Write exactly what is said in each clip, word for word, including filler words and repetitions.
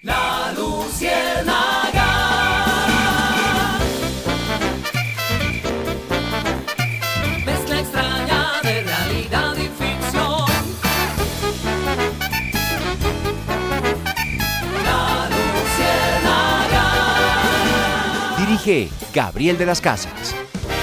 La Luciérnaga. Mezcla extraña de realidad y ficción. La Luciérnaga. Dirige Gabriel de las Casas.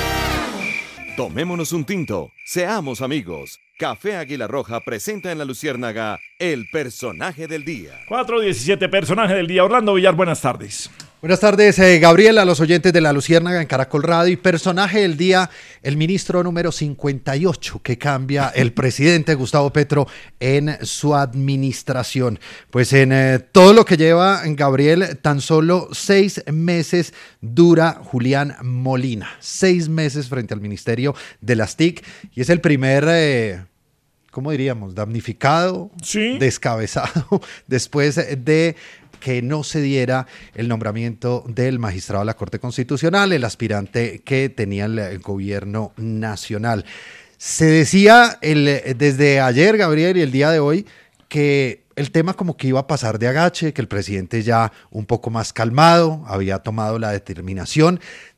Tomémonos un tinto, seamos amigos. Café Águila Roja presenta en La Luciérnaga el personaje del día. cuatro diecisiete, personaje del día. Orlando Villar, buenas tardes. Buenas tardes, eh, Gabriel, a los oyentes de La Luciérnaga en Caracol Radio. Y personaje del día, el ministro número cincuenta y ocho que cambia el presidente Gustavo Petro en su administración. Pues en eh, todo lo que lleva, Gabriel, tan solo seis meses dura Julián Molina. Seis meses frente al Ministerio de las T I C. Y es el primer... Eh, ¿Cómo diríamos? Damnificado, ¿Sí? Descabezado, después de que no se diera el nombramiento del magistrado de la Corte Constitucional, el aspirante que tenía el gobierno nacional. Se decía el, desde ayer, Gabriel, y el día de hoy, que el tema como que iba a pasar de agache, que el presidente ya un poco más calmado había tomado la determinación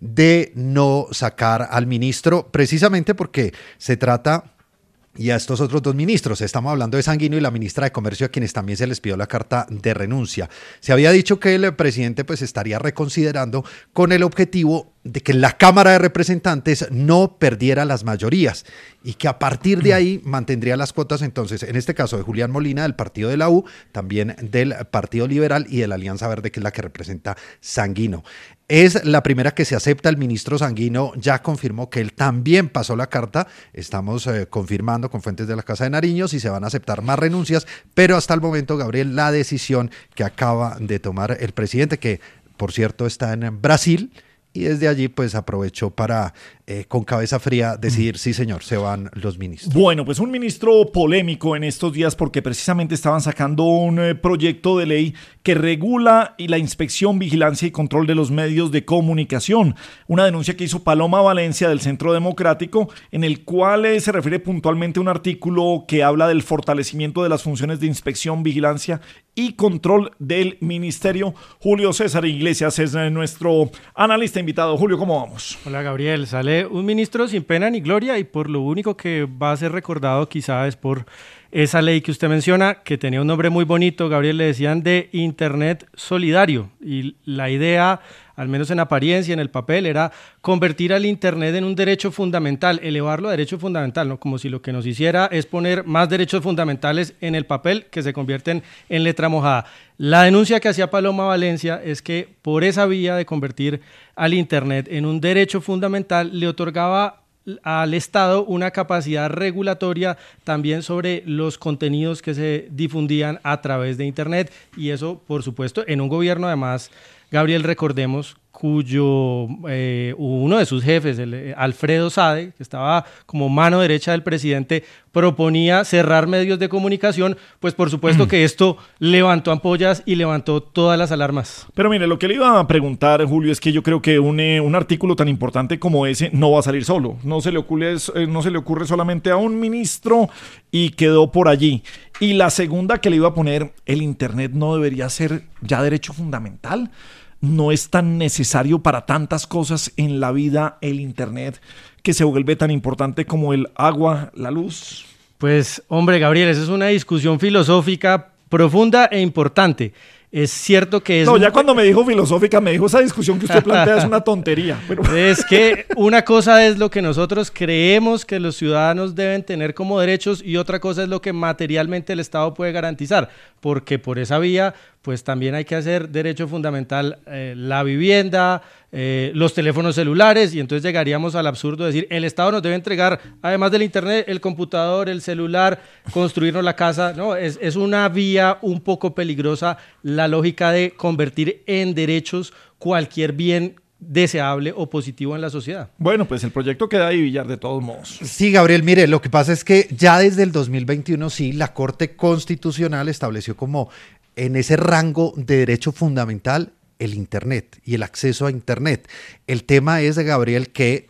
de no sacar al ministro, precisamente porque se trata... Y a estos otros dos ministros, estamos hablando de Sanguino y la ministra de Comercio, a quienes también se les pidió la carta de renuncia. Se había dicho que el presidente pues estaría reconsiderando con el objetivo de que la Cámara de Representantes no perdiera las mayorías y que a partir de ahí mantendría las cuotas, entonces, en este caso de Julián Molina, del partido de la U, también del Partido Liberal y de la Alianza Verde, que es la que representa Sanguino. Es la primera que se acepta. El ministro Sanguino ya confirmó que él también pasó la carta. Estamos eh, confirmando con fuentes de la Casa de Nariño si se van a aceptar más renuncias, pero hasta el momento, Gabriel, la decisión que acaba de tomar el presidente, que por cierto está en Brasil, y desde allí pues aprovechó para eh, con cabeza fría decidir, sí señor, se van los ministros. Bueno, pues un ministro polémico en estos días porque precisamente estaban sacando un eh, proyecto de ley que regula y la inspección, vigilancia y control de los medios de comunicación. Una denuncia que hizo Paloma Valencia del Centro Democrático, en el cual eh, se refiere puntualmente a un artículo que habla del fortalecimiento de las funciones de inspección, vigilancia y control del ministerio. Julio César Iglesias es eh, nuestro analista invitado. Julio, ¿cómo vamos? Hola, Gabriel. Sale un ministro sin pena ni gloria y por lo único que va a ser recordado quizá es por esa ley que usted menciona, que tenía un nombre muy bonito, Gabriel, le decían de Internet Solidario, y la idea, al menos en apariencia, en el papel, era convertir al Internet en un derecho fundamental, elevarlo a derecho fundamental, ¿no? Como si lo que nos hiciera es poner más derechos fundamentales en el papel que se convierten en letra mojada. La denuncia que hacía Paloma Valencia es que por esa vía de convertir al Internet en un derecho fundamental le otorgaba al Estado una capacidad regulatoria también sobre los contenidos que se difundían a través de Internet, y eso, por supuesto, en un gobierno además, Gabriel, recordemos, cuyo eh, uno de sus jefes, el, eh, Alfredo Sade, que estaba como mano derecha del presidente, proponía cerrar medios de comunicación, pues por supuesto mm. que esto levantó ampollas y levantó todas las alarmas. Pero mire, lo que le iba a preguntar, Julio, es que yo creo que un, eh, un artículo tan importante como ese no va a salir solo, no se le ocurre, eh, no se le ocurre solamente a un ministro y quedó por allí. Y la segunda que le iba a poner, el Internet no debería ser ya derecho fundamental. No es tan necesario para tantas cosas en la vida el Internet, que se vuelve tan importante como el agua, la luz. Pues, hombre, Gabriel, esa es una discusión filosófica profunda e importante. Es cierto que es... No, ya cuando me dijo filosófica, me dijo esa discusión que usted plantea es una tontería. Pero... Es que una cosa es lo que nosotros creemos que los ciudadanos deben tener como derechos y otra cosa es lo que materialmente el Estado puede garantizar, porque por esa vía pues también hay que hacer derecho fundamental eh, la vivienda, eh, los teléfonos celulares, y entonces llegaríamos al absurdo de decir, el Estado nos debe entregar, además del Internet, el computador, el celular, construirnos la casa. No, es, es una vía un poco peligrosa la lógica de convertir en derechos cualquier bien deseable o positivo en la sociedad. Bueno, pues el proyecto queda ahí, Villar, de todos modos. Sí, Gabriel, mire, lo que pasa es que ya desde el dos mil veintiuno sí, la Corte Constitucional estableció como en ese rango de derecho fundamental el Internet y el acceso a Internet. El tema es, Gabriel, que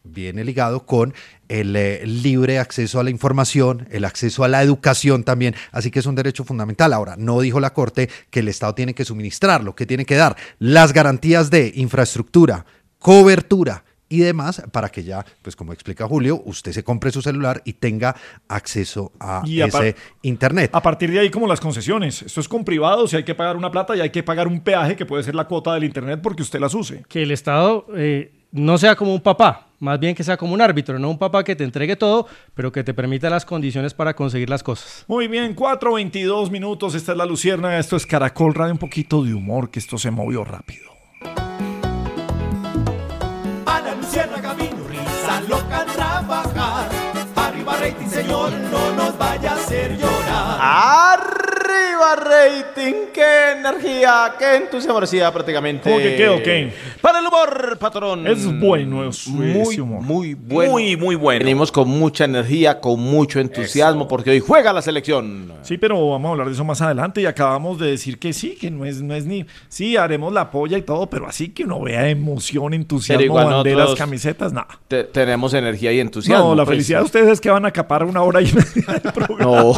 viene ligado con el eh, libre acceso a la información, el acceso a la educación también, así que es un derecho fundamental. Ahora, no dijo la Corte que el Estado tiene que suministrarlo, que tiene que dar las garantías de infraestructura, cobertura y demás para que ya, pues como explica Julio, usted se compre su celular y tenga acceso a Y a ese par- internet. A partir de ahí, como las concesiones. Esto es con privados y hay que pagar una plata y hay que pagar un peaje que puede ser la cuota del internet porque usted las use. Que el Estado eh, no sea como un papá, más bien que sea como un árbitro, no un papá que te entregue todo, pero que te permita las condiciones para conseguir las cosas. Muy bien, cuatro veintidós minutos. Esta es La Luciérnaga. Esto es Caracol Radio. Un poquito de humor, que esto se movió rápido. A la luciérnaga vino risa loca a trabajar. Arriba rating, señor, no nos vaya a hacer llorar. ¡Arriba rating! ¡Qué energía! ¡Qué entusiasmo! Prácticamente. ¿Cómo que qué o qué? Para el humor, patrón. Es bueno es- muy, ese humor. muy bueno. Muy, muy bueno. Venimos con mucha energía, con mucho entusiasmo, porque hoy juega la selección. Sí, pero vamos a hablar de eso más adelante y acabamos de decir que sí, que no es, no es ni... Sí, haremos la polla y todo, pero así que uno vea emoción, Pero entusiasmo, igual banderas, nosotros- camisetas, nada. Te- tenemos energía y entusiasmo. No, la pues. felicidad de ustedes es que van a acapar una hora y media del programa. No.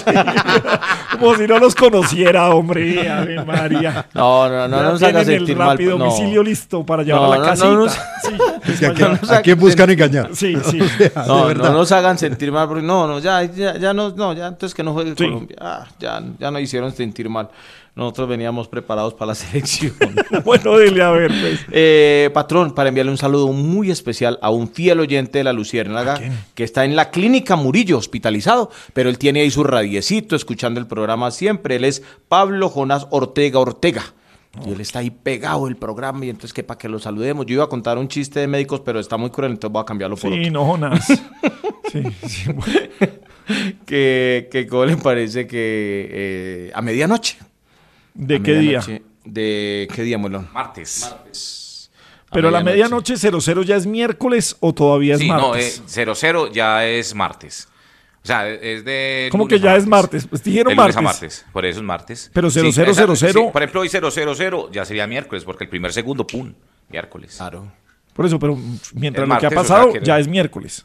Como si no los conociera, hombre. Ave María. No, no, no, Ya no nos hagan tienen sentir el mal. rápido No. domicilio listo para llevar No, a la no, casita. no nos- Sí, Es que es ¿a, para quién- allá. a quién buscan engañar? Sí, sí. O sea, No, de no verdad. nos hagan sentir mal, porque no, no, ya, ya, ya no, no, ya entonces que no juegue Sí. Colombia. Ah, ya, ya nos hicieron sentir mal. Nosotros veníamos preparados para la selección. Bueno, dile a ver, pues. Eh, patrón, para enviarle un saludo muy especial a un fiel oyente de la Luciérnaga que está en la clínica Murillo, hospitalizado, pero él tiene ahí su radiecito escuchando el programa siempre. Él es Pablo Jonás Ortega Ortega. Y él está ahí pegado el programa y entonces que para que lo saludemos. Yo iba a contar un chiste de médicos, pero está muy cruel, entonces voy a cambiarlo por Sí, otro. no, Jonas. Sí, sí. bueno. Que, que ¿cómo le parece que eh, a medianoche? ¿De A qué día? medianoche, ¿De qué día, Molón? Martes. A Pero la medianoche cero cero ya es miércoles o todavía es Sí, no, martes. eh, cero cero ya es martes. O sea, es de. ¿Cómo lunes que a ya es martes? Pues dijeron De lunes a martes. martes. Por eso es martes. Pero Sí, cero cero exacto, cero cero. sí. Por ejemplo, hoy cero cero cero ya sería miércoles, porque el primer segundo, pum, miércoles. Claro. Por eso, pero mientras El lo que ha martes, o pasado sea, que- ya es miércoles.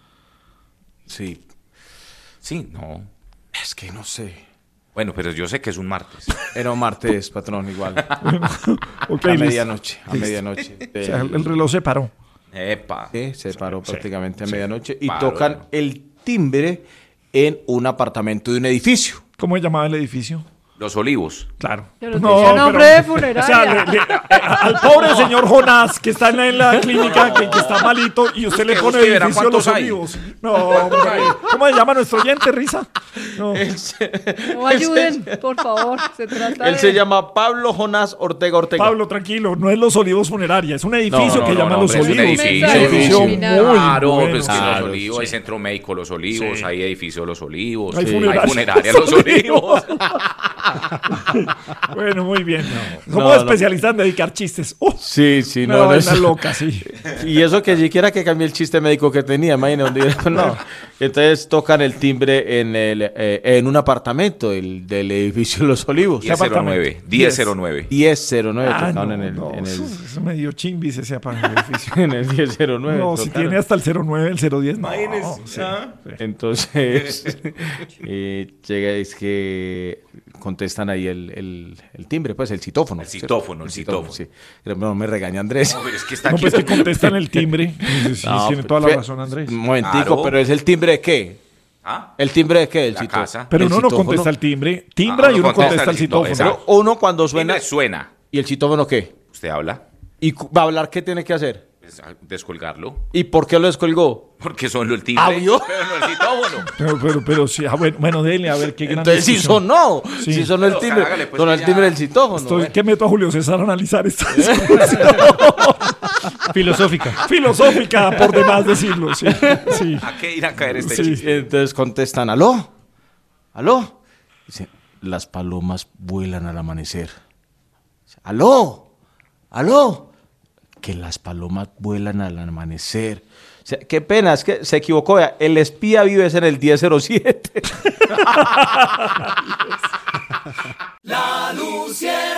Sí. Sí, no. Es que no sé. Bueno, pero yo sé que es un martes. Era un martes, patrón, igual. Ok, a listo. medianoche, a medianoche. O sea, el reloj se paró. Epa. Sí, se paró Sí, prácticamente a medianoche y paró. tocan el timbre en un apartamento de un edificio. ¿Cómo se llamaba el edificio? Los Olivos. Claro. Pero tenía nombre de funeraria. O sea, le- le- a- al pobre señor Jonás, que está en la, en la clínica, que, que está malito, y usted le Busque, pone busque, verá edificio Los cuántos hay. Olivos. No, hombre. ¿Cómo se llama nuestro oyente, Risa? No. No ayuden, por favor. Se trata Él de... se llama Pablo Jonás Ortega Ortega. Pablo, tranquilo, no es Los Olivos Funeraria, es un edificio No, no, que no, llaman no, Los pero es un Olivos. edificio, Un edificio edificio. muy Claro, bueno. pues que Claro, Los Olivos, sí. hay Centro Médico Los Olivos, Sí. hay edificio Los Olivos, Hay hay funeraria funeraria Los Los Olivos. Bueno, muy bien. Somos No, no. especialistas en dedicar chistes. ¡Oh! Sí, sí, Una no, no vaina es- loca, sí. Y eso que siquiera que cambié el chiste médico que tenía, imagínate. donde- No. Entonces tocan el timbre en, el, eh, en un apartamento del, del edificio Los Olivos. diez cero nueve. diez cero nueve. diez cero nueve Ah, tocaron no, en el, no, en el, eso, eso me dio chimbis ese apa- edificio. en el diez cero nueve. No, si tocaron. tiene hasta el cero nueve, el cero diez, no. Imagínese, sí. ¿ah? Entonces, eh, llega, es que contestan ahí el, el, el timbre, pues el citófono. El citófono, el citófono. Sí. Pero no me regaña Andrés. No, pero es que está No, aquí. pues que contestan el timbre. Sí, sí, No, tiene pero toda la fue- razón, Andrés. Un momentico, Claro. pero es el timbre de qué? ¿Ah? ¿El timbre de qué? El La citófono. casa. Pero el uno no citófono. contesta el timbre. Timbra Ah, y uno uno contesta contesta el el- no, citófono. exacto. Pero uno cuando suena. Timbre suena. ¿Y el citófono qué? Usted habla, ¿Y cu- va a hablar qué tiene que hacer? pues, a- descolgarlo. ¿Y por qué lo descolgó? Porque son el timbre. ¿Ah, vio? Pero no el citófono. Pero, pero, pero sí, ah, bueno, bueno, dele, a ver qué gran Entonces sí discusión. sonó. Sí. Sí sonó el Pero, timbre. hágale, pues, sonó que el ya- timbre del citófono. Estoy, ¿eh? ¿Qué meto a Julio César a analizar esta discusión? Filosófica. Filosófica, por demás decirlo, sí. sí. ¿A qué irá a caer este Sí. chiste? Y entonces contestan, ¿aló? ¿Aló? Dice, las palomas vuelan al amanecer. Dice, ¿aló? ¿Aló? Que las palomas vuelan al amanecer. O sea, qué pena, es que se equivocó. vea, El espía vive en el diez cero siete. La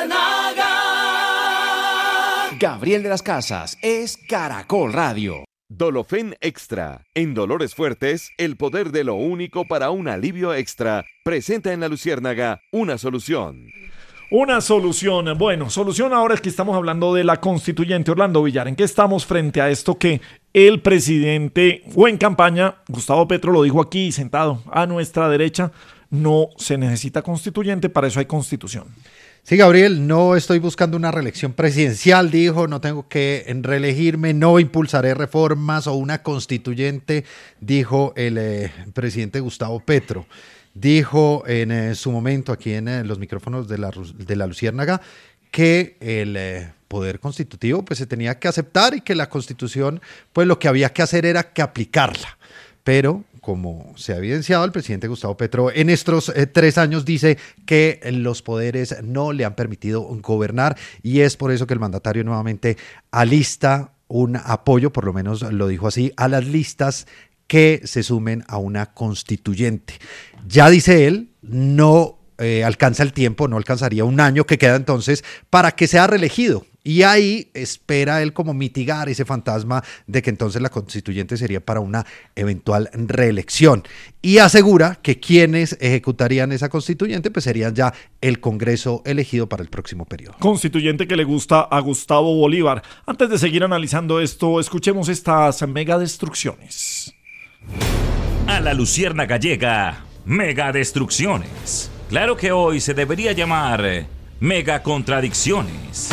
Luciérnaga. Gabriel de las Casas es Caracol Radio. Dolofen Extra. En dolores fuertes, el poder de lo único para un alivio extra. Presenta en La Luciérnaga una solución. Una solución. Bueno, solución ahora es que estamos hablando de la constituyente. Orlando Villar, ¿en qué estamos frente a esto que el presidente, o en campaña, Gustavo Petro lo dijo aquí sentado a nuestra derecha, no se necesita constituyente, para eso hay constitución? Sí, Gabriel, no estoy buscando una reelección presidencial, dijo, no tengo que reelegirme, no impulsaré reformas o una constituyente, dijo el eh, presidente Gustavo Petro. Dijo en eh, su momento aquí en eh, los micrófonos de la, de la Luciérnaga que el eh, poder constitutivo pues se tenía que aceptar y que la Constitución pues lo que había que hacer era que aplicarla. Pero como se ha evidenciado, el presidente Gustavo Petro en estos eh, tres años dice que los poderes no le han permitido gobernar y es por eso que el mandatario nuevamente alista un apoyo, por lo menos lo dijo así, a las listas que se sumen a una constituyente. Ya dice él, no eh, alcanza el tiempo, no alcanzaría un año que queda entonces para que sea reelegido. Y ahí espera él como mitigar ese fantasma de que entonces la constituyente sería para una eventual reelección. Y asegura que quienes ejecutarían esa constituyente pues serían ya el Congreso elegido para el próximo periodo. Constituyente que le gusta a Gustavo Bolívar. Antes de seguir analizando esto, escuchemos estas mega destrucciones. A la Luciérnaga llega Mega Destrucciones. Claro que hoy se debería llamar Mega Contradicciones.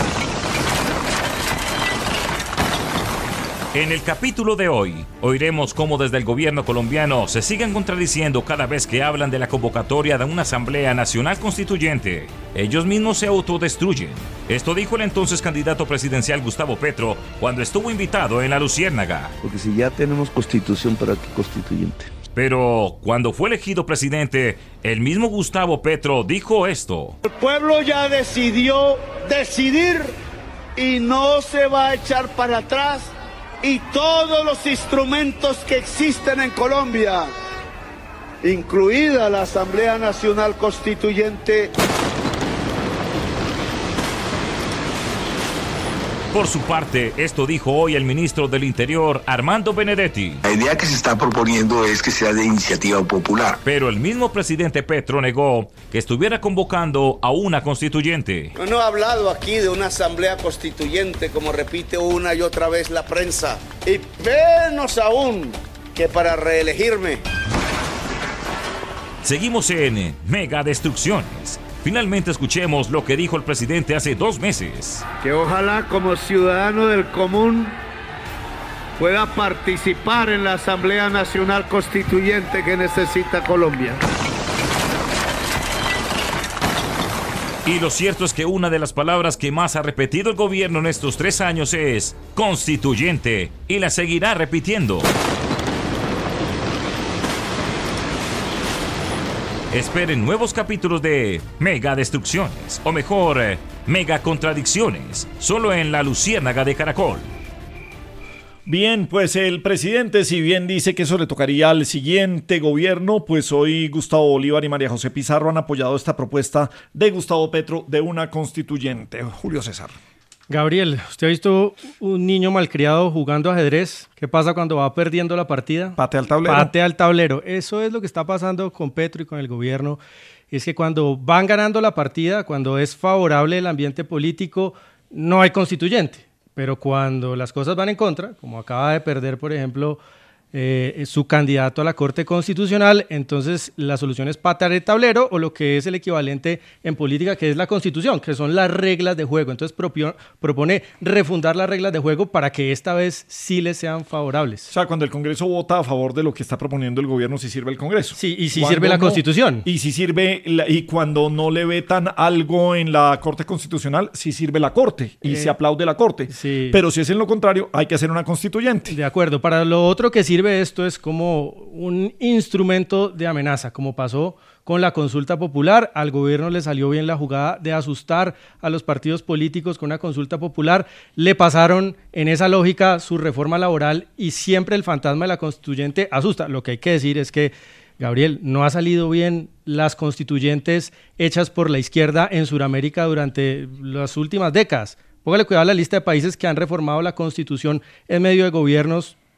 En el capítulo de hoy, oiremos cómo desde el gobierno colombiano se siguen contradiciendo cada vez que hablan de la convocatoria de una Asamblea Nacional Constituyente. Ellos mismos se autodestruyen. Esto dijo el entonces candidato presidencial Gustavo Petro cuando estuvo invitado en La Luciérnaga. Porque si ya tenemos constitución, ¿para qué constituyente? Pero cuando fue elegido presidente, el mismo Gustavo Petro dijo esto. El pueblo ya decidió decidir y no se va a echar para atrás. Y todos los instrumentos que existen en Colombia, incluida la Asamblea Nacional Constituyente. Por su parte, esto dijo hoy el ministro del Interior, Armando Benedetti. La idea que se está proponiendo es que sea de iniciativa popular. Pero el mismo presidente Petro negó que estuviera convocando a una constituyente. Yo no he hablado aquí de una asamblea constituyente, como repite una y otra vez la prensa. Y menos aún que para reelegirme. Seguimos en Mega Destrucciones. Finalmente escuchemos lo que dijo el presidente hace dos meses. Que ojalá como ciudadano del común pueda participar en la Asamblea Nacional Constituyente que necesita Colombia. Y lo cierto es que una de las palabras que más ha repetido el gobierno en estos tres años es constituyente, y la seguirá repitiendo. Esperen nuevos capítulos de Mega Destrucciones, o mejor, Mega Contradicciones, solo en La Luciérnaga de Caracol. Bien, pues el presidente, si bien dice que eso le tocaría al siguiente gobierno, pues hoy Gustavo Bolívar y María José Pizarro han apoyado esta propuesta de Gustavo Petro de una constituyente. Julio César. Gabriel, ¿usted ha visto un niño malcriado jugando ajedrez? ¿Qué pasa cuando va perdiendo la partida? Patea al tablero. Patea al tablero. Eso es lo que está pasando con Petro y con el gobierno. Es que cuando van ganando la partida, cuando es favorable el ambiente político, no hay constituyente. Pero cuando las cosas van en contra, como acaba de perder, por ejemplo, eh, su candidato a la Corte Constitucional, entonces la solución es patear el tablero, o lo que es el equivalente en política, que es la Constitución, que son las reglas de juego. Entonces propio, propone refundar las reglas de juego para que esta vez sí les sean favorables. O sea, cuando el Congreso vota a favor de lo que está proponiendo el gobierno, sí sirve el Congreso. Sí, y sí sirve la no, Constitución. Y sí sirve, la, y cuando no le vetan algo en la Corte Constitucional, sí sirve la Corte, y eh, se aplaude la Corte. Sí. Pero si es en lo contrario, hay que hacer una constituyente. De acuerdo. Para lo otro que sirve esto es como un instrumento de amenaza, como pasó con la consulta popular. Al gobierno le salió bien la jugada de asustar a los partidos políticos con una consulta popular. Le pasaron en esa lógica su reforma laboral y siempre el fantasma de la constituyente asusta. Lo que hay que decir es que, Gabriel, no ha salido bien las constituyentes hechas por la izquierda en Sudamérica durante las últimas décadas. Póngale cuidado a la lista de países que han reformado la Constitución en medio de gobiernos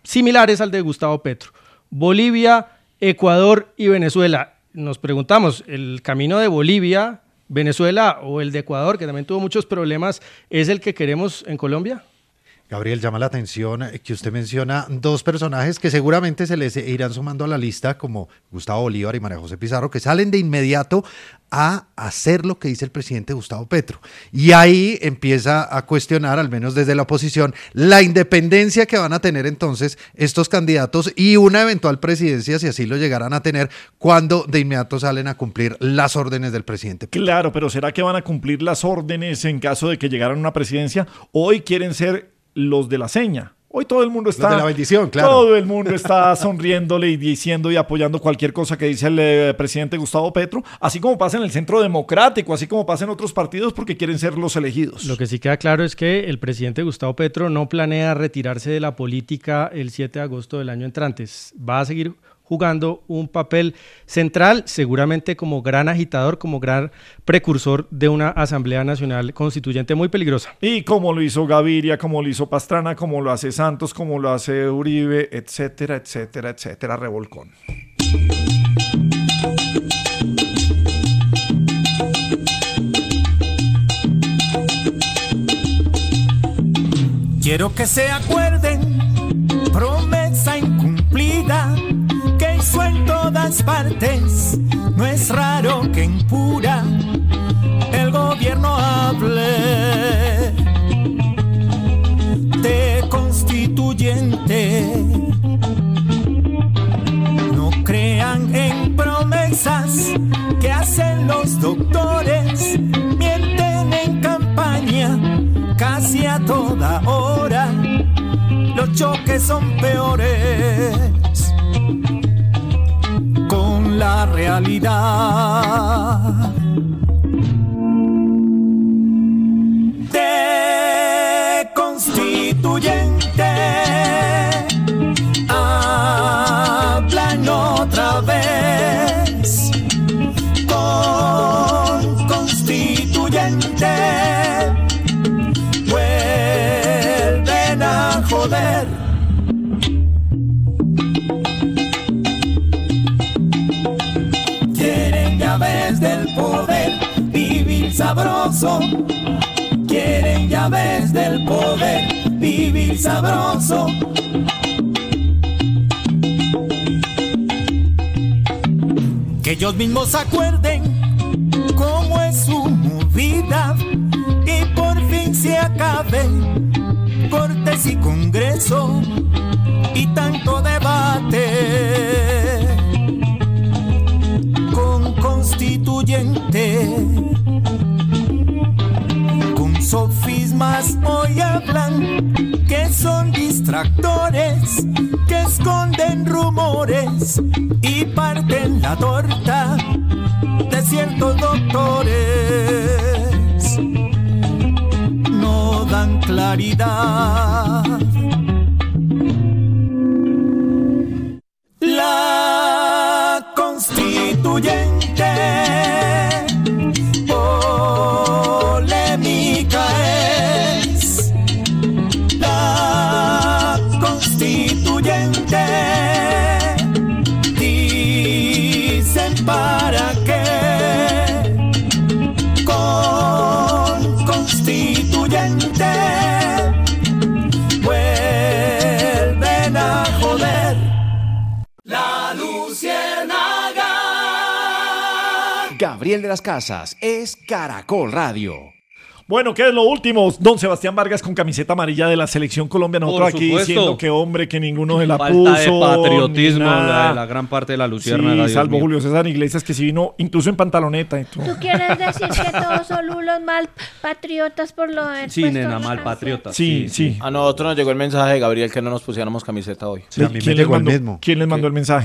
similares al de Gustavo Petro. Bolivia, Ecuador y Venezuela. Nos preguntamos, ¿el camino de Bolivia, Venezuela o el de Ecuador, que también tuvo muchos problemas, es el que queremos en Colombia? Gabriel, llama la atención que usted menciona dos personajes que seguramente se les irán sumando a la lista, como Gustavo Bolívar y María José Pizarro, que salen de inmediato a hacer lo que dice el presidente Gustavo Petro. Y ahí empieza a cuestionar, al menos desde la oposición, la independencia que van a tener entonces estos candidatos y una eventual presidencia, si así lo llegaran a tener, cuando de inmediato salen a cumplir las órdenes del presidente Petro. Claro, pero ¿será que van a cumplir las órdenes en caso de que llegaran a una presidencia? Hoy quieren ser los de la seña. Hoy todo el mundo está... Los de la bendición, claro. Todo el mundo está sonriéndole y diciendo y apoyando cualquier cosa que dice el eh, presidente Gustavo Petro, así como pasa en el Centro Democrático, así como pasa en otros partidos, porque quieren ser los elegidos. Lo que sí queda claro es que el presidente Gustavo Petro no planea retirarse de la política el siete de agosto del año entrante. Va a seguir jugando un papel central, seguramente como gran agitador, como gran precursor de una Asamblea Nacional Constituyente muy peligrosa. Y como lo hizo Gaviria, como lo hizo Pastrana, como lo hace Santos, como lo hace Uribe, etcétera, etcétera, etcétera, revolcón. Quiero que se acuerden, promesa incumplida, que hizo en todas partes. No es raro que en pura el gobierno hable de constituyente. No crean en promesas que hacen los doctores, mienten en campaña casi a toda hora. Los choques son peores con la realidad. De constituyente hablan otra vez. Con constituyente vuelven a joder. Quieren llaves del poder, vivir sabroso. Quieren llaves del poder, vivir sabroso. Que ellos mismos se acuerden cómo es su movida y por fin se acabe Cortes y Congreso y tanto debate. Con constituyente, con sofismas hoy hablan que son distractores, que esconden rumores y parten la torta de ciertos doctores. No dan claridad. La constituyente polémica es. La constituyente dicen para qué. Con constituyente vuelven a joder. La Luciérnaga. Gabriel de las Casas es Caracol Radio. Bueno, ¿qué es lo último? Don Sebastián Vargas con camiseta amarilla de la Selección Colombia. Nosotros aquí diciendo que hombre, que ninguno de la Falta puso. de patriotismo la, la gran parte de la Luciérnaga. Sí, salvo Julio César Iglesias, que sí vino incluso en pantaloneta. Y todo. ¿Tú quieres decir que todos son unos mal patriotas por lo de Sí, nena, mal patriotas. Sí, sí, sí. A nosotros nos llegó el mensaje de Gabriel que no nos pusiéramos camiseta hoy. Sí, ¿quién, les mandó, ¿Quién les mandó el mensaje?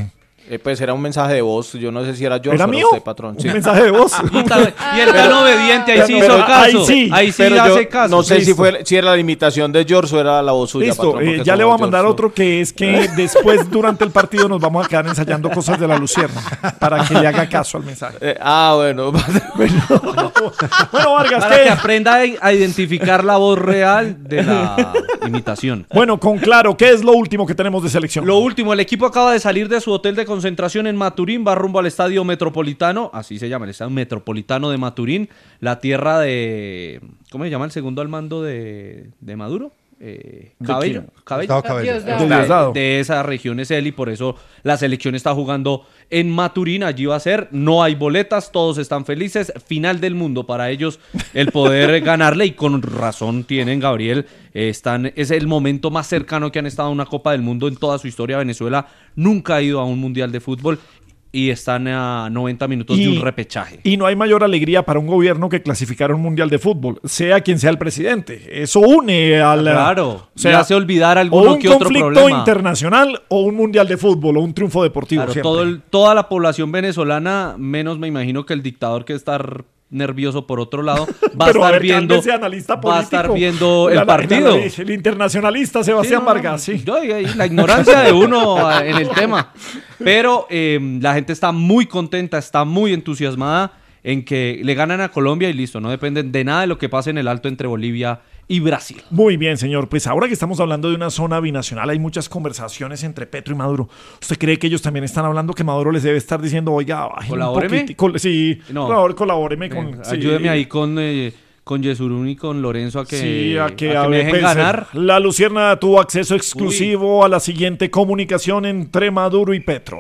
Eh, pues era un mensaje de voz, yo no sé si era yo ¿Era o mío? usted, patrón. Un mensaje de voz. Y, tan- y el tan obediente, ahí sí Pero- hizo caso. ahí sí, ahí sí Pero yo hace caso. no sé si Listo. fue si era la imitación de George o era la voz suya, Listo, patrón, eh, porque ya le como voy a mandar George- otro que es que después durante el partido nos vamos a quedar ensayando cosas de la Lucierna para que le haga caso al mensaje. Eh, ah, bueno. Bueno, Vargas, Para ¿qué? que aprenda a a identificar la voz real de la imitación. Bueno, con claro, ¿qué es lo último que tenemos de selección? Lo último, el equipo acaba de salir de su hotel de concentración en Maturín, va rumbo al Estadio Metropolitano, así se llama, el Estadio Metropolitano de Maturín, la tierra de... ¿Cómo se llama el segundo al mando de, de Maduro? Eh, ¿De Cabello. quién? Cabello. Gustavo Cabello. De Diosdado. De esa región es él y por eso la selección está jugando en Maturín, allí va a ser, no hay boletas, todos están felices, final del mundo para ellos el poder ganarle y con razón tienen, Gabriel, eh, están, es el momento más cercano que han estado a una Copa del Mundo en toda su historia. Venezuela nunca ha ido a un Mundial de Fútbol y están a noventa minutos de un repechaje. Y no hay mayor alegría para un gobierno que clasificar un mundial de fútbol, sea quien sea el presidente. Eso une al... Claro, o sea, le hace olvidar o alguno un que otro conflicto problema. internacional o un mundial de fútbol o un triunfo deportivo. Claro, siempre. todo el- toda la población venezolana, menos me imagino que el dictador que está r- nervioso por otro lado, va a Pero estar ver, viendo, cálmese, analista va a estar político. viendo La- el la- partido. la- el internacionalista Sebastián Sí, no, no, Vargas, sí. yo- y- y la ignorancia de uno eh, en el tema. Pero eh, la gente está muy contenta, está muy entusiasmada en que le ganan a Colombia y listo, no dependen de nada de lo que pase en el alto entre Bolivia y Brasil. Muy bien, señor. Pues ahora que estamos hablando de una zona binacional, hay muchas conversaciones entre Petro y Maduro. ¿Usted cree que ellos también están hablando que Maduro les debe estar diciendo, oiga, bajen un ¿Colabóreme? poquitico? Col- Sí, No. por favor, colabóreme con... Eh, sí. Ayúdeme ahí con, eh, con Yesurún y con Lorenzo a que, Sí, a que, a que a me ver, dejen pues, ganar. eh, La Lucierna tuvo acceso exclusivo a la siguiente comunicación entre Maduro y Petro.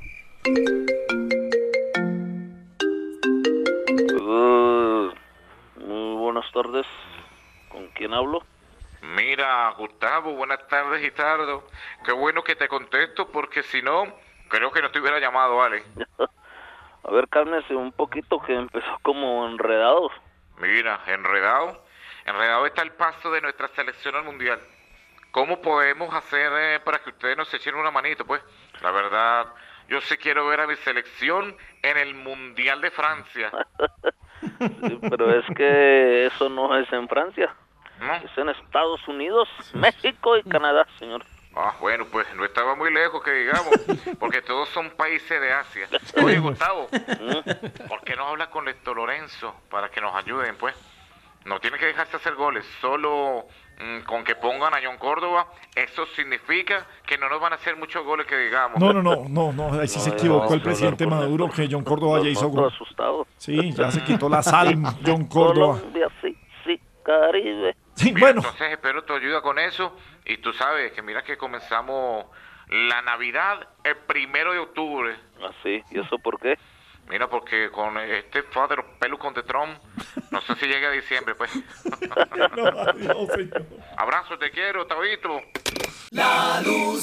Uh, muy buenas tardes. ¿Con quién hablo? Mira, Gustavo, buenas tardes, Gitardo. Qué bueno que te contesto porque si no, creo que no te hubiera llamado, Ale. A ver, cálmese un poquito que empezó como enredado. Mira, enredado. Enredado está el paso de nuestra selección al Mundial. ¿Cómo podemos hacer eh, para que ustedes nos echen una manito, pues? La verdad, yo sí quiero ver a mi selección en el Mundial de Francia. Sí, pero es que eso no es en Francia. ¿No? Es en Estados Unidos, México y Canadá, señor. Ah, bueno, pues no estaba muy lejos, que digamos, porque todos son países de Asia. Oye, Gustavo, ¿por qué no hablas con Lector Lorenzo para que nos ayuden, pues? No tiene que dejarse hacer goles, solo mm, con que pongan a John Córdoba, eso significa que no nos van a hacer muchos goles, que digamos. No, no, no, no, no, ahí sí se No, equivocó no, el presidente no, no, Maduro, que John Córdoba ya Lo hizo noto gol. asustado. Sí, ya se quitó la sal, John Córdoba. Colombia, sí, sí, Caribe. Sí, Bien, bueno. entonces espero tu ayuda con eso. Y tú sabes que mira que comenzamos la Navidad el primero de octubre. Así, ¿y eso por qué? Mira, porque con este father pelucón de Trump, no sé si llega a diciembre, pues. No, adiós, señor. Abrazo, te quiero, Tabito. La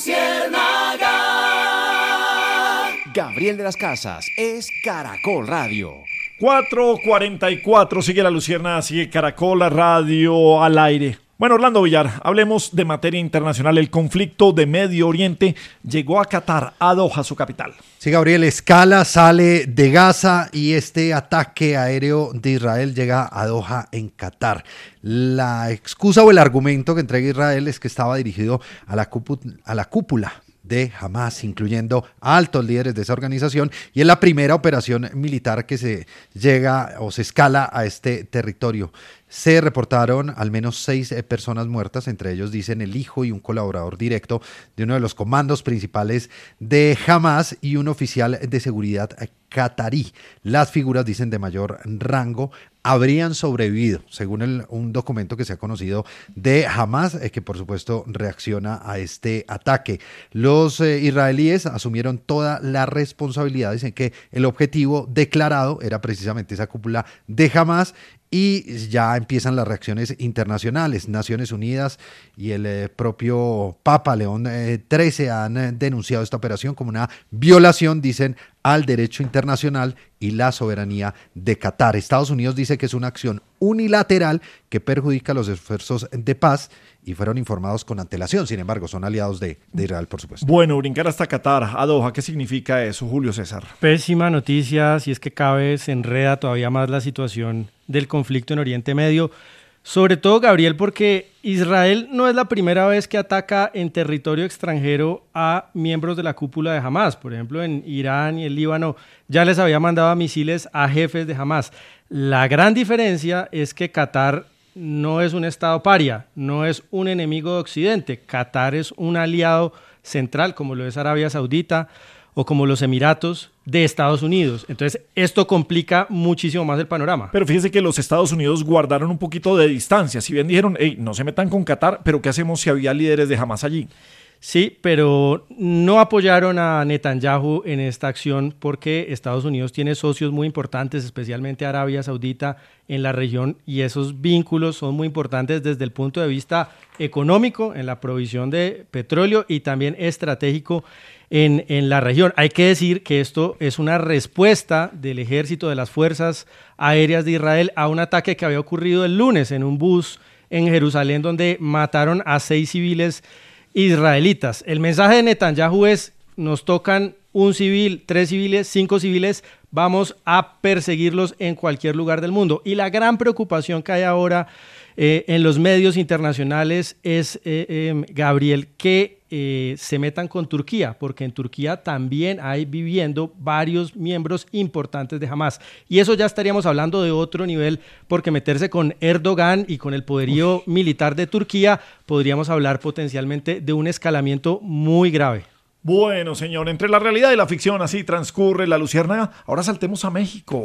Luciérnaga. Gabriel de las Casas es Caracol Radio. cuatro cuarenta y cuatro, sigue la Lucierna, sigue Caracol, la radio al aire. Bueno, Orlando Villar, hablemos de materia internacional. El conflicto de Medio Oriente llegó a Qatar, a Doha, su capital. Sí, Gabriel, escala, sale de Gaza y este ataque aéreo de Israel llega a Doha, en Qatar. La excusa o el argumento que entrega Israel es que estaba dirigido a la, cúpula, a la cúpula de Hamas, incluyendo a altos líderes de esa organización, y es la primera operación militar que se llega o se escala a este territorio. Se reportaron al menos seis eh, personas muertas, entre ellos dicen el hijo y un colaborador directo de uno de los comandos principales de Hamas y un oficial de seguridad catarí. Las figuras, dicen, de mayor rango habrían sobrevivido, según el, un documento que se ha conocido de Hamas, eh, que por supuesto reacciona a este ataque. Los eh, israelíes asumieron toda la responsabilidad, dicen que el objetivo declarado era precisamente esa cúpula de Hamas. Y ya empiezan las reacciones internacionales. Naciones Unidas y el eh, propio Papa León eh, trece han eh, denunciado esta operación como una violación, dicen, al derecho internacional y la soberanía de Qatar. Estados Unidos dice que es una acción unilateral que perjudica los esfuerzos de paz y fueron informados con antelación. Sin embargo, son aliados de, de Israel, por supuesto. Bueno, brincar hasta Qatar, a Doha, ¿qué significa eso, Julio César? Pésima noticia, si es que cabe, se enreda todavía más la situación del conflicto en Oriente Medio. Sobre todo, Gabriel, porque Israel no es la primera vez que ataca en territorio extranjero a miembros de la cúpula de Hamas. Por ejemplo, en Irán y el Líbano ya les había mandado misiles a jefes de Hamas. La gran diferencia es que Qatar no es un estado paria, no es un enemigo de Occidente. Qatar es un aliado central, como lo es Arabia Saudita o como los Emiratos de Estados Unidos. Entonces, esto complica muchísimo más el panorama. Pero fíjese que los Estados Unidos guardaron un poquito de distancia. Si bien dijeron, hey, no se metan con Qatar, pero ¿qué hacemos si había líderes de Hamas allí? Sí, pero no apoyaron a Netanyahu en esta acción porque Estados Unidos tiene socios muy importantes, especialmente Arabia Saudita en la región, y esos vínculos son muy importantes desde el punto de vista económico en la provisión de petróleo y también estratégico en, en la región. Hay que decir que esto es una respuesta del ejército, de las fuerzas aéreas de Israel a un ataque que había ocurrido el lunes en un bus en Jerusalén donde mataron a seis civiles israelitas. El mensaje de Netanyahu es: nos tocan un civil, tres civiles, cinco civiles, vamos a perseguirlos en cualquier lugar del mundo. Y la gran preocupación que hay ahora eh, en los medios internacionales es, eh, eh, Gabriel, que eh, se metan con Turquía, porque en Turquía también hay viviendo varios miembros importantes de Hamas. Y eso ya estaríamos hablando de otro nivel, porque meterse con Erdogan y con el poderío Uf. militar de Turquía, podríamos hablar potencialmente de un escalamiento muy grave. Bueno, señor, entre la realidad y la ficción así transcurre la luciérnaga. Ahora saltemos a México.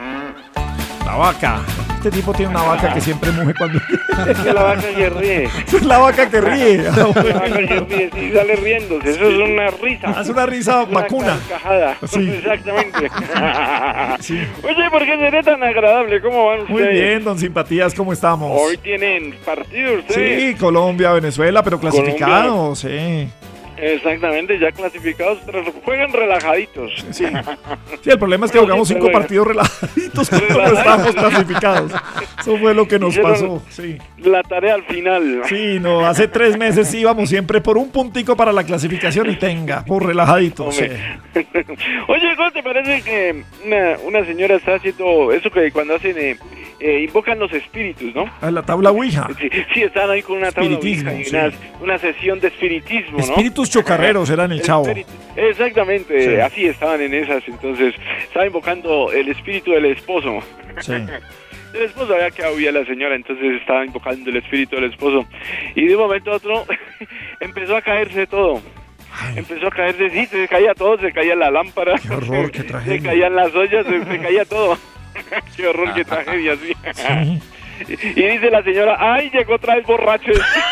La vaca. Este tipo tiene una vaca que siempre muge cuando... Es que la vaca que ríe. Es la vaca que ríe. La vaca que ríe, sí, sale riéndose. Eso es una risa. Es una risa una vacuna. Carcajada. Sí. Exactamente. Sí. Oye, ¿por qué seré tan agradable? ¿Cómo van ustedes? Muy bien, don Simpatías, ¿cómo estamos? Hoy tienen partido ustedes. Sí, Colombia, Venezuela, pero clasificados, sí. Exactamente, ya clasificados, pero juegan relajaditos. Sí, sí, el problema es que jugamos cinco partidos relajaditos cuando estábamos clasificados. Eso fue lo que nos pasó. Sí. La tarea al final. Sí, no, hace tres meses íbamos siempre por un puntico para la clasificación y tenga, por relajaditos. Sí. Oye, ¿cómo te parece que una, una señora está haciendo eso que cuando hacen... Eh, Eh, invocan los espíritus, ¿no? A la tabla Ouija. Sí, sí, están ahí con una tabla Ouija y una, sí. una sesión de espiritismo, ¿no? Espíritus chocarreros eran el, el chavo. Espíritu, exactamente, sí. Así estaban en esas, entonces estaba invocando el espíritu del esposo. Sí. El esposo había quedado bien la señora, entonces estaba invocando el espíritu del esposo. Y de un momento a otro empezó a caerse todo. Ay. Empezó a caerse, sí, se caía todo, se caía la lámpara. Qué horror, qué tragedia. Se caían las ollas, se, se caía todo. Qué horror, qué tragedia, sí. Sí. Y, y dice la señora, ¡ay, llegó otra vez borracho!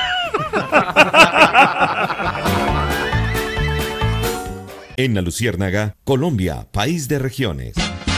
En la Luciérnaga, Colombia, país de regiones.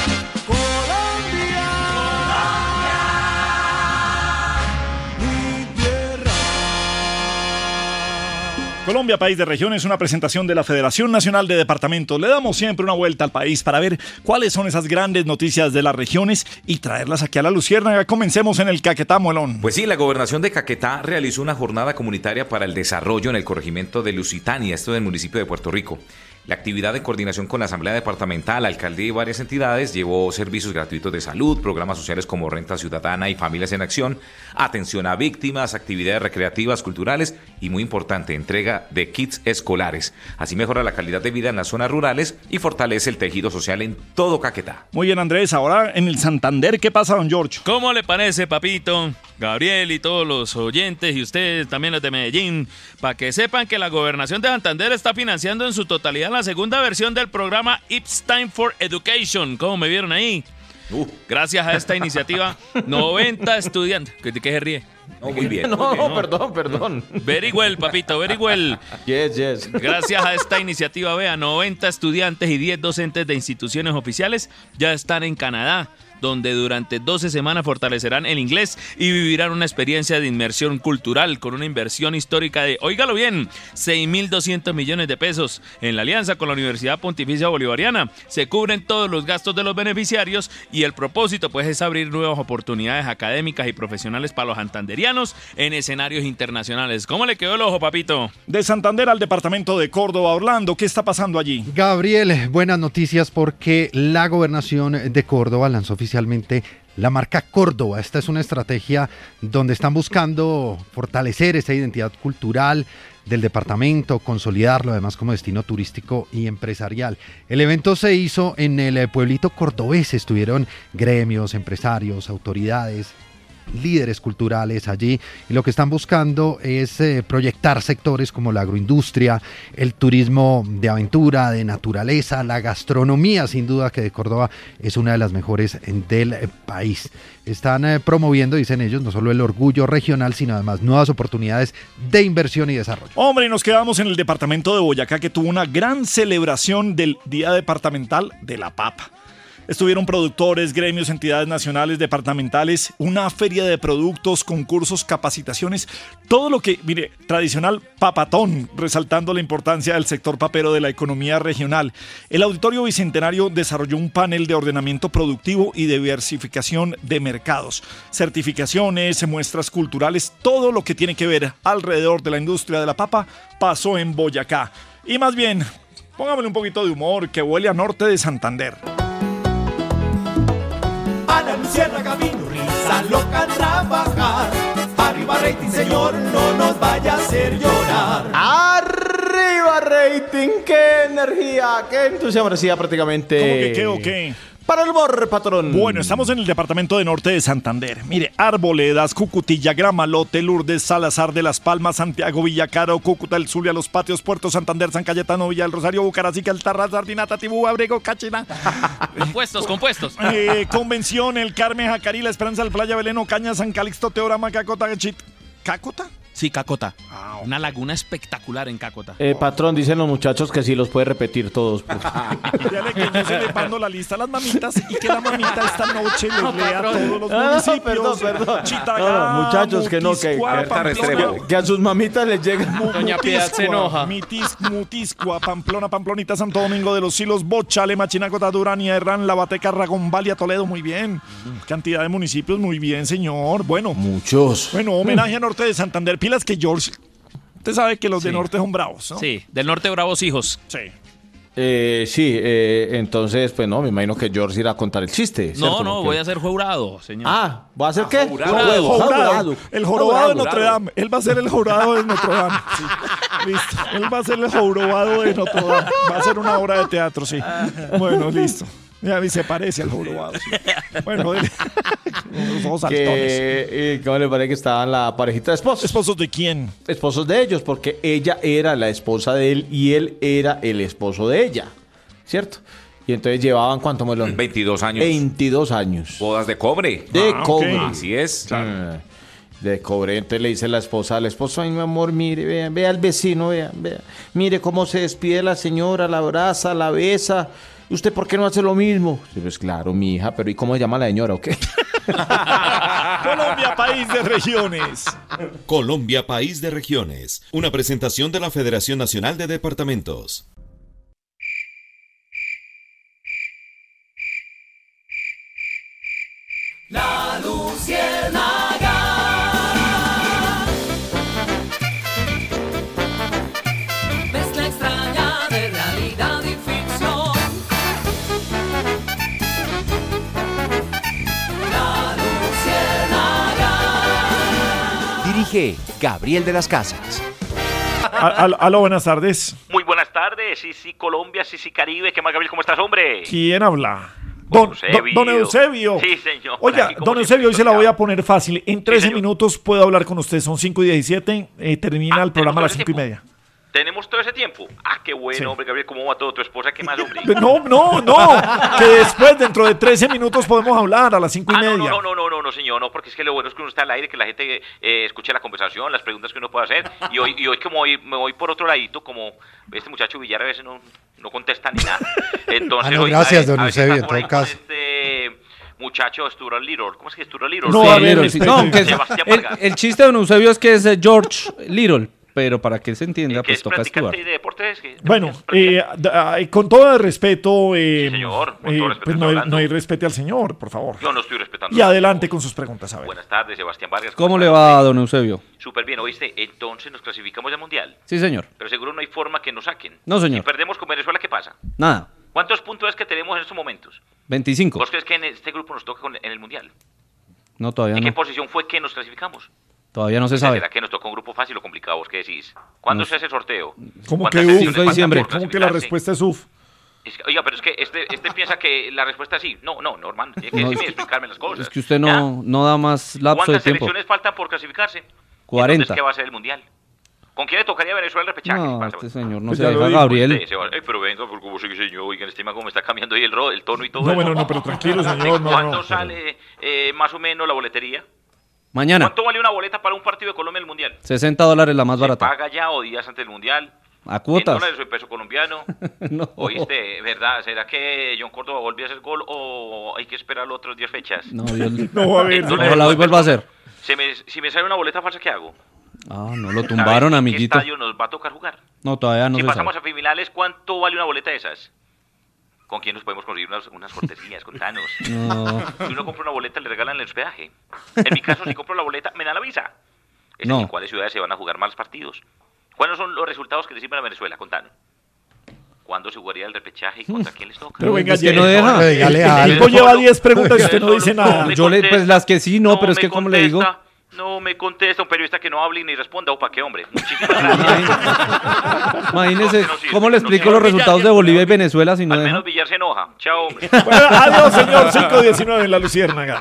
Colombia, país de regiones, una presentación de la Federación Nacional de Departamentos. Le damos siempre una vuelta al país para ver cuáles son esas grandes noticias de las regiones y traerlas aquí a la Luciérnaga. Comencemos en el Caquetá, Muelón. Pues sí, la gobernación de Caquetá realizó una jornada comunitaria para el desarrollo en el corregimiento de Lusitania, esto del municipio de Puerto Rico. La actividad en coordinación con la Asamblea Departamental, la Alcaldía y varias entidades llevó servicios gratuitos de salud, programas sociales como Renta Ciudadana y Familias en Acción, atención a víctimas, actividades recreativas, culturales y, muy importante, entrega de kits escolares. Así mejora la calidad de vida en las zonas rurales y fortalece el tejido social en todo Caquetá. Muy bien, Andrés. Ahora en el Santander, ¿qué pasa, don George? ¿Cómo le parece, papito? Gabriel y todos los oyentes y ustedes también los de Medellín, para que sepan que la gobernación de Santander está financiando en su totalidad la segunda versión del programa It's Time for Education. ¿Cómo me vieron ahí? Uh. Gracias a esta iniciativa, noventa estudiantes. ¿De qué se ríe? No, muy bien. No, muy bien. no, perdón, perdón. Very well, papito, very well. Yes, yes. Gracias a esta iniciativa, vea, noventa estudiantes y diez docentes de instituciones oficiales ya están en Canadá, donde durante doce semanas fortalecerán el inglés y vivirán una experiencia de inmersión cultural con una inversión histórica de, óigalo bien, seis mil doscientos millones de pesos. En la alianza con la Universidad Pontificia Bolivariana se cubren todos los gastos de los beneficiarios y el propósito pues es abrir nuevas oportunidades académicas y profesionales para los santanderianos en escenarios internacionales. ¿Cómo le quedó el ojo, papito? De Santander al departamento de Córdoba, Orlando, ¿qué está pasando allí? Gabriel, buenas noticias porque la gobernación de Córdoba lanzó oficialmente la marca Córdoba. Esta es una estrategia donde están buscando fortalecer esa identidad cultural del departamento, consolidarlo además como destino turístico y empresarial. El evento se hizo en el pueblito cordobés, estuvieron gremios, empresarios, autoridades, líderes culturales allí, y lo que están buscando es eh, proyectar sectores como la agroindustria, el turismo de aventura, de naturaleza, la gastronomía, sin duda que de Córdoba es una de las mejores del eh, país. Están eh, promoviendo, dicen ellos, no solo el orgullo regional, sino además nuevas oportunidades de inversión y desarrollo. Hombre, y nos quedamos en el departamento de Boyacá, que tuvo una gran celebración del Día Departamental de la Papa. Estuvieron productores, gremios, entidades nacionales, departamentales, una feria de productos, concursos, capacitaciones, todo lo que, mire, tradicional papatón, resaltando la importancia del sector papero de la economía regional. El Auditorio Bicentenario desarrolló un panel de ordenamiento productivo y diversificación de mercados, certificaciones, muestras culturales, todo lo que tiene que ver alrededor de la industria de la papa pasó en Boyacá. Y más bien, póngamele un poquito de humor, que huele a norte de Santander. A la luciérnaga vino risa loca a trabajar. Arriba rating, señor, no nos vaya a hacer llorar. ¡Arriba rating! ¡Qué energía! ¡Qué entusiasmo! Decía prácticamente... ¿Cómo que qué o qué? Para el humor, patrón. Bueno, estamos en el departamento de norte de Santander. Mire, Arboledas, Cucutilla, Gramalote, Lourdes, Salazar de las Palmas, Santiago, Villacaro, Cúcuta, El Zulia, Los Patios, Puerto Santander, San Cayetano, Villa del Rosario, Bucaracica, Altarraz, Sardinata, Tibú, Abrego, Cachina. Compuestos, compuestos. Eh, Convención, El Carmen, Jacarí, La Esperanza, El Playa, Belén, Ocaña, San Calixto, Teorama, Cacota, Chit... ¿Cacota? Sí, Cacota. Ah, una laguna espectacular en Cacota. Eh, patrón, dicen los muchachos que sí los puede repetir todos. Pues. Dígale que yo se le mando la lista a las mamitas y que la mamita esta noche les no, lea patrón. todos los Ah, municipios. perdón, perdón. Chitagá, no, muchachos, que no, que, Mutiscua, que, que a sus mamitas les llega. Doña Piedad se enoja. Mitis, Mutiscua, Pamplona, Pamplonita, Santo Domingo de los Silos, Bochale, Machinaco, Durania, Herrán, Lavateca, Ragombalia, Toledo, muy bien. Cantidad de municipios, muy bien, señor. Bueno. Muchos. Bueno, homenaje a Norte de Santander. Pilas que George... Usted sabe que los sí. de norte son bravos, ¿no? Sí, del norte bravos hijos. Sí. Eh, sí, eh, entonces, pues no, me imagino que George irá a contar el chiste. No, no, que... voy a ser jurado, señor. Ah, ¿va a hacer qué? Jurado. Jurado. Jurado. El jorobado de Notre Dame. Él va a ser el jorobado de Notre Dame. Sí. Listo. Él va a ser el jorobado de Notre Dame. Va a ser una obra de teatro, sí. Bueno, listo. Ya se parece al jorobado. Sí. Bueno, los ojos saltones. Que, ¿Cómo le parece que estaban la parejita de esposos? ¿Esposos de quién? Esposos de ellos, porque ella era la esposa de él y él era el esposo de ella, ¿cierto? Y entonces llevaban, ¿cuánto, Melón? veintidós años. veintidós años. Bodas de cobre. De ah, cobre. Okay. Así es. Claro. De cobre. Entonces le dice la esposa al esposo: ay, mi amor, mire, vea, vea al vecino, vea, vea. Mire cómo se despide la señora, la abraza, la besa. ¿Usted por qué no hace lo mismo? Sí, pues claro, mi hija, pero ¿y cómo se llama la señora o qué? Colombia, país de regiones. Colombia, país de regiones. Una presentación de la Federación Nacional de Departamentos. La Luciérnaga. Mezcla extraña de realidad y ficción. La Luciérnaga. Dirige Gabriel de las Casas. Al, aló, buenas tardes. Muy buenas tardes, sí, sí, Colombia, sí, sí, Caribe. ¿Qué más, Gabriel? ¿Cómo estás, hombre? ¿Quién habla? Don Eusebio. Don Eusebio. Sí, señor. Oiga, don Eusebio, hoy se la voy a poner fácil. En trece sí, minutos puedo hablar con usted. Son cinco y diecisiete. Eh, termina ah, el programa a las cinco y media. ¿Tenemos todo ese tiempo? Ah, qué bueno, sí. Hombre, Gabriel. ¿Cómo va todo? ¿Tu esposa? ¿Qué más, hombre? No, no, no. Que después, dentro de trece minutos, podemos hablar a las cinco y ah, media. No, no, no, no, no, señor. No, porque es que lo bueno es que uno está al aire, que la gente eh, escuche la conversación, las preguntas que uno puede hacer. Y hoy, y hoy como hoy, me voy por otro ladito, como este muchacho Villar a veces no, no contesta ni nada. Entonces, ah, no, hoy, gracias, a, don a Eusebio, en todo caso. Este, muchacho Stuart Little. ¿Cómo es que Stuart Little? No, Sí, a ver, sí, no, que es- Sebastián el, Vargas. el chiste de don Eusebio es que es eh, George Little, pero para que se entienda, Que pues es toca Stuart. practicante de deportes. que- Bueno, eh, da- eh, con todo el respeto, eh, señor, con eh, todo respeto pues estoy no, hay- hablando. no hay respete al señor, por favor. Yo no estoy respetando. Y adelante con sus preguntas, a ver. Buenas tardes, Sebastián Vargas. ¿Cómo le va a don Eusebio? Súper bien, ¿oíste? Entonces nos clasificamos al Mundial. Sí, señor. Pero seguro no hay forma que nos saquen. No, señor. Si perdemos con Venezuela, ¿qué pasa? Nada. ¿Cuántos puntos es que tenemos en estos momentos? veinticinco. ¿Vos crees que en este grupo nos toca con- en el Mundial? No, todavía ¿En qué no. posición fue que nos clasificamos? Todavía no se sabe. ¿Será que nos tocó un grupo fácil o complicado? ¿Vos qué decís? ¿Cuándo No se hace el sorteo? ¿Cómo ¿Cuántas que selecciones uf? faltan diciembre. por ¿Cómo que la clasificarse? respuesta es uf? Es que- oiga, pero es que este, este piensa que la respuesta es sí. No, no, no, hermano. Tiene que No, decirme es- y explicarme las cosas. Es que usted no, no da más lapso de ¿Cuántas tiempo. selecciones faltan por clasificarse? cuarenta. Entonces, ¿qué va a ser el Mundial? ¿Con quién le tocaría a Venezuela el repechaje? No, Pasa, este señor no Pues se ya lo deja, dijo Gabriel. usted, se va- Ay, pero venga, por cómo sigue señor, oigan, este tema cómo me está cambiando ahí el, ro- el tono y todo No, eso. bueno, no, pero tranquilo, señor, ¿De no, ¿Cuánto no. sale eh, más o menos la boletería? Mañana, ¿Cuánto vale una boleta para un partido de Colombia en el Mundial? sesenta dólares la más ¿Se barata. paga ya o días antes del Mundial? A ¿En cuotas. dólares o en peso colombiano? No. ¿Oíste? ¿Verdad? ¿Será que John Córdoba volvió a hacer gol o hay que esperar otros diez fechas? No, Dios. No, a ver, ¿En no. dólares Ojalá o hoy en vuelva a peso? ser. Se me- si me sale una boleta falsa, ¿qué hago? Ah, no lo tumbaron, ¿Sabes amiguito. ¿En qué estadio nos va a tocar jugar? No, todavía no si se pasamos sabe. a semifinales, ¿cuánto vale una boleta de esas? ¿Con quién nos podemos conseguir unas, unas cortesías? Contanos. No. Si uno compra una boleta, le regalan el hospedaje. En mi caso, si compro la boleta, me dan la visa. Es No. ¿En cuáles ciudades se van a jugar más partidos? ¿Cuáles son los resultados que le sirven a Venezuela? Contanos. ¿Cuándo se jugaría el repechaje y contra quién les toca? Pero venga, Es que no Jenny, deja. el- Dígale el algo. tipo lleva diez preguntas y usted no dice nada. me Yo le, pues contesta, las que sí, no, pero es me que como le digo. contesta, No me contesta un periodista que no hable ni responda. ¿O para qué, hombre? Muchísimas gracias. Imagínese, No, no sirve, ¿cómo le no explico sirve. los resultados de Bolivia y Venezuela si no Al deja? menos Villar se enoja. Chao, hombre. Bueno, adiós, señor. cinco diecinueve en la Luciérnaga.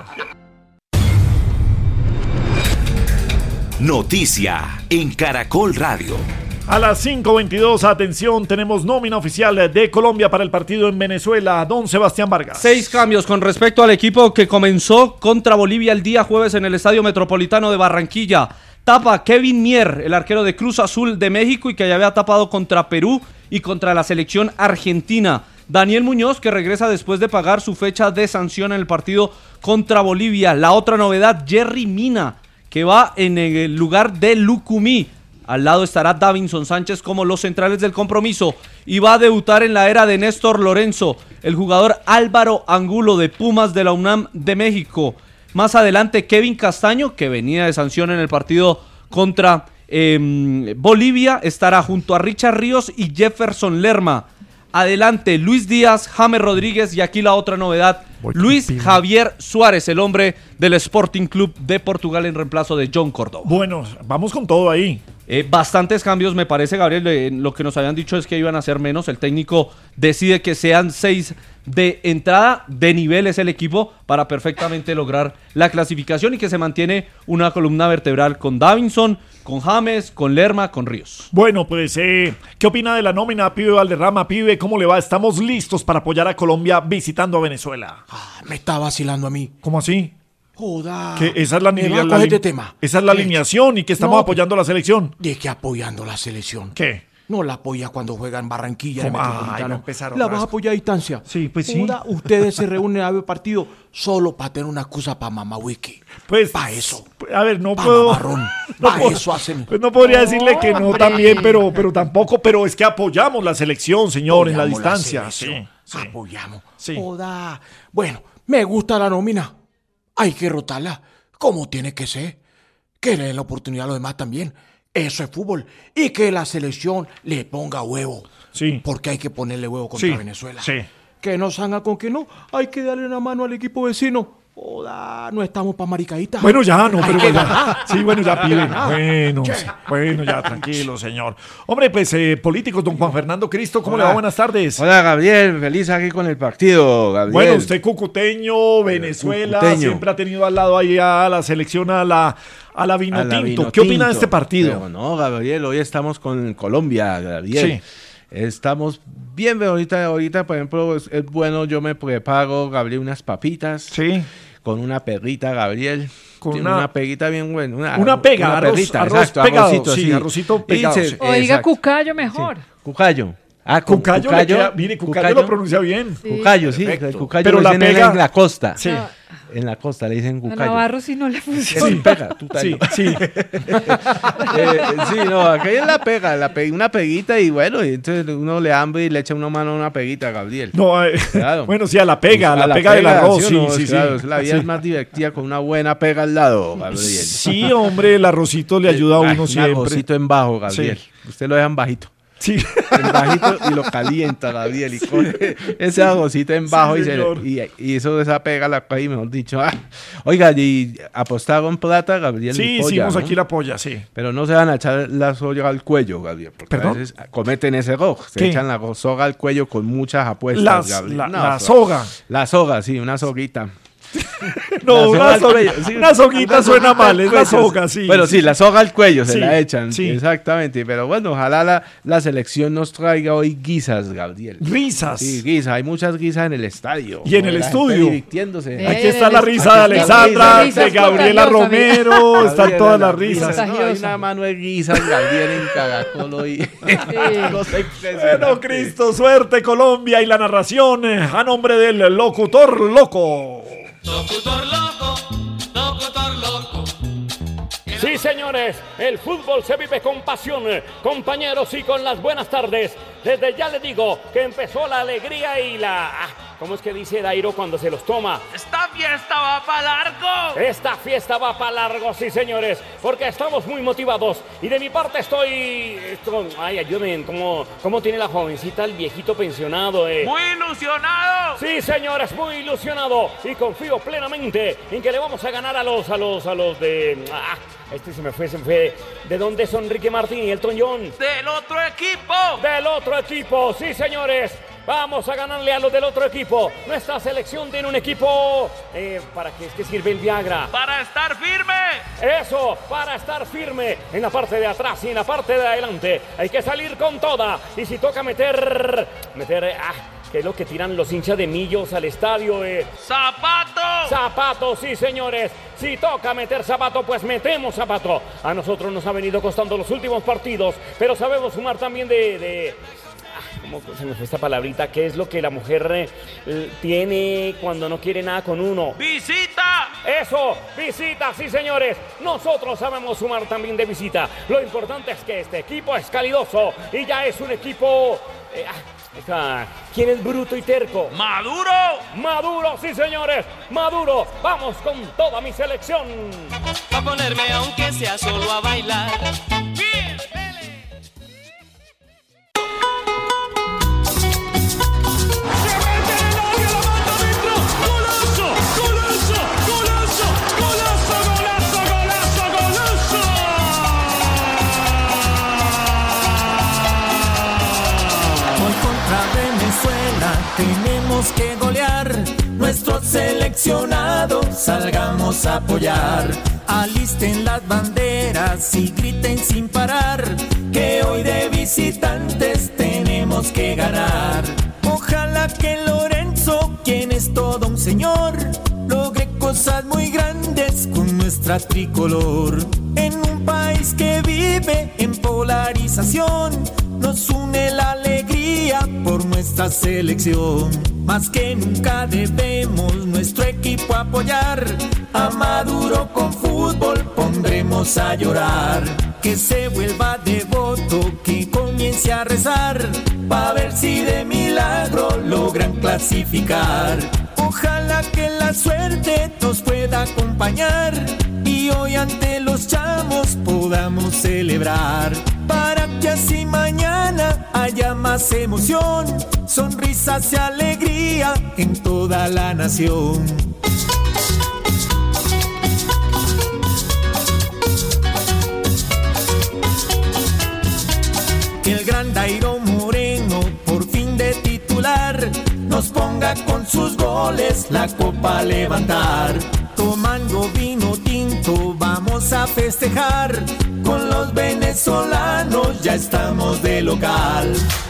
Noticia en Caracol Radio. A las cinco veintidós, atención, tenemos nómina oficial de Colombia para el partido en Venezuela. Don Sebastián Vargas. Seis cambios con respecto al equipo que comenzó contra Bolivia el día jueves en el Estadio Metropolitano de Barranquilla. Tapa Kevin Mier, el arquero de Cruz Azul de México y que ya había tapado contra Perú y contra la selección argentina. Daniel Muñoz, que regresa después de pagar su fecha de sanción en el partido contra Bolivia. La otra novedad, Jerry Mina, que va en el lugar de Lucumí. Al lado estará Davinson Sánchez como los centrales del compromiso. Y va a debutar en la era de Néstor Lorenzo, el jugador Álvaro Angulo de Pumas de la UNAM de México. Más adelante Kevin Castaño, que venía de sanción en el partido contra eh, Bolivia, estará junto a Richard Ríos y Jefferson Lerma. Adelante Luis Díaz, James Rodríguez y aquí la otra novedad, Luis Javier Suárez, el hombre del Sporting Club de Portugal en reemplazo de John Córdoba. Bueno, vamos con todo ahí. Eh, bastantes cambios, me parece, Gabriel. Eh, lo que nos habían dicho es que iban a ser menos. El técnico decide que sean seis de entrada. De nivel es el equipo para perfectamente lograr la clasificación y que se mantiene una columna vertebral con Davinson, con James, con Lerma, con Ríos. Bueno, pues, eh, ¿qué opina de la nómina, pibe Valderrama? Pibe, ¿cómo le va? Estamos listos para apoyar a Colombia visitando a Venezuela. Me está vacilando a mí. ¿Cómo así? Joda. Que esa es la, Me la- va a la- coger de tema. esa es la ¿Qué? alineación y que estamos No, apoyando a la selección. ¿De qué apoyando la selección? ¿Qué? No la apoya cuando juega en Barranquilla. en el ¿Cómo? Ay, Metropolitano. va a empezar La otra vas a vez. apoyar a distancia. Sí, pues sí. Joda, ustedes se reúnen a ver partido solo para tener una excusa para mamá wiki. Pues, para eso. A ver, no Pa' puedo. mamarrón. No Pa' puedo- eso hacen. Pues no podría decirle que no Hombre. también, pero, pero tampoco. Pero es que apoyamos la selección, señor, en la Apoyamos la distancia. Sí, selección. sí. Apoyamos. Sí. Joda. Bueno, me gusta la nómina. Hay que rotarla como tiene que ser. Que le den la oportunidad a los demás también. Eso es fútbol. Y que la selección le ponga huevo. Sí. Porque hay que ponerle huevo contra Sí, Venezuela. sí. Que no salga con que no. Hay que darle una mano al equipo vecino. Joda, no estamos para maricaditas. Bueno, ya, no, Hay pero que ya. ganar. Sí, bueno, ya Hay que pide. ganar. Bueno, Che. sí, bueno, ya, tranquilo, señor. Hombre, pues, eh, políticos, don Juan Fernando Cristo, ¿cómo le va? Buenas tardes. Hola, Gabriel, feliz aquí con el partido, Gabriel. Bueno, usted cucuteño, Venezuela, cucuteño. siempre ha tenido al lado ahí a la selección, a la, a la vino A la tinto. vino ¿Qué opina de tinto. este partido? Pero no, Gabriel, hoy estamos con Colombia, Gabriel. Sí. Estamos bien, pero ahorita, ahorita, por ejemplo, es, es bueno, yo me preparo, Gabriel, unas papitas. Sí. Con una perrita, Gabriel. Con Tiene una- una peguita bien buena. Una, Una pega, una arroz- perrita, arroz exacto, pegado, arrocito, sí, sí. arrocito Y pegado, se- sí. O diga exacto. cucayo mejor. Cucayo. Ah, con Cucayo, le queda- mire, Cucayo lo pronuncia bien. Cucayo, sí, Perfecto. el Cucayo Pero lo la dicen en pega- la costa. Sí. en la costa le dicen A cucayo. Navarro sí no le Sí, funciona. pega, tú Sí, tallo. sí. Eh, sí, no, acá es la pega, la pe- una peguita y bueno, y entonces uno le hambre y le echa una mano a una peguita, Gabriel. No, eh, Claro. bueno, sí, a la pega, a la, A pega, del arroz, ¿sí sí, o no? sí, Claro, sí. la vida Sí. es más divertida con una buena pega al lado, Gabriel. Sí, hombre, el arrocito le ayuda a uno Ay, un siempre. arrocito en bajo, Gabriel. Sí. Usted lo dejan bajito. Sí. En bajito y lo calienta, Gabriel. Y coge ese arrocito en bajo Sí, y, se, señor. y, y eso de esa pega la coge, mejor dicho. Ah. Oiga, y apostaron plata, Gabriel. Sí, y polla, hicimos ¿no? aquí la polla, sí. Pero no se van a echar la soga al cuello, Gabriel. Porque ¿Perdón? a veces cometen ese error. Se ¿Qué? echan la soga al cuello con muchas apuestas, Las- Gabriel. la- No, la pero- soga. La soga, sí, una soguita. No, La una, al so- cuello, sí, una soguita una suena soguita mal, al es la cuello, soga, sí. Bueno, sí, la soga al cuello se Sí, la echan, sí. exactamente. Pero bueno, ojalá la, la selección nos traiga hoy guisas, Gabriel. Risas. Sí, guisas, hay muchas guisas en el estadio. Y en el La gente estudio. divirtiéndose. Eh, Aquí está en la el- risa aquí de está Alexandra, risas de Gabriela contagiosas, mira. Romero, están Gabriela, todas la las risas. No, hay una mano de guisas, Gabriel, en Caracol hoy. Cosa impresionante. Bueno, Cristo, suerte Colombia y la narración eh, a nombre del locutor loco. Locutor loco, locutor loco. Sí, señores, el fútbol se vive con pasión, compañeros, y con las buenas tardes. Desde ya les digo que empezó la alegría y la... ah, ¿cómo es que dice Dairo cuando se los toma? ¡Esta fiesta va para largo! Esta fiesta va para largo, sí, señores, porque estamos muy motivados. Y de mi parte estoy... esto- ay, ayúdenme, ¿cómo, ¿cómo tiene la jovencita, el viejito pensionado? Eh? ¡Muy ilusionado! Sí, señores, muy ilusionado y confío plenamente en que le vamos a ganar a los, a los, a los de... Ah, este se me fue, se me fue. ¿De dónde son Enrique Martín y Elton John? ¡Del otro equipo! Del otro equipo, sí, señores. Vamos a ganarle a los del otro equipo. Nuestra selección tiene un equipo... Eh, ¿Para qué es que sirve el Viagra? ¡Para estar firme! Eso, para estar firme en la parte de atrás y en la parte de adelante. Hay que salir con toda. Y si toca meter... Meter... Ah, ¿qué es lo que tiran los hinchas de Millos al estadio? Eh? ¡Zapato! Zapato, sí, señores. Si toca meter zapato, pues metemos zapato. A nosotros nos ha venido costando los últimos partidos, pero sabemos sumar también de... de... ah, ¿cómo se me fue esta palabrita? ¿Qué es lo que la mujer eh, tiene cuando no quiere nada con uno? ¡Visita! Eso, visita, sí, señores. Nosotros sabemos sumar también de visita. Lo importante es que este equipo es calidoso y ya es un equipo... eh, ah, Está. ¿Quién es bruto y terco? ¡Maduro! ¡Maduro, sí, señores! ¡Maduro! ¡Vamos con toda mi selección! A ponerme aunque sea solo a bailar. ¡Bien! ¡Golazo! ¡Golazo! ¡Golazo! ¡Golazo! ¡Golazo! ¡Golazo! ¡Golazo! Hoy contra Venezuela tenemos que golear. Nuestros seleccionados salgamos a apoyar. Alisten las banderas y griten sin parar, que hoy de visitantes tenemos que ganar. Ojalá que Lorenzo, quien es todo un señor, logre cosas muy grandes con nuestra tricolor. En un país que vive en polarización, nos une la alegría por nuestra selección. Más que nunca debemos nuestro equipo apoyar. A Maduro con fútbol pondremos a llorar. Que se vuelva devoto, que comience a rezar, pa' ver si de milagro logran clasificar. Ojalá que la suerte nos pueda acompañar y hoy ante los chamos podamos celebrar, para que así mañana haya más emoción, sonrisas y alegría en toda la nación. Que el gran Dairo Moreno, por fin de titular, nos ponga con sus goles la copa a levantar. Tomando vino tinto vamos a festejar, con los venezolanos ya estamos de local.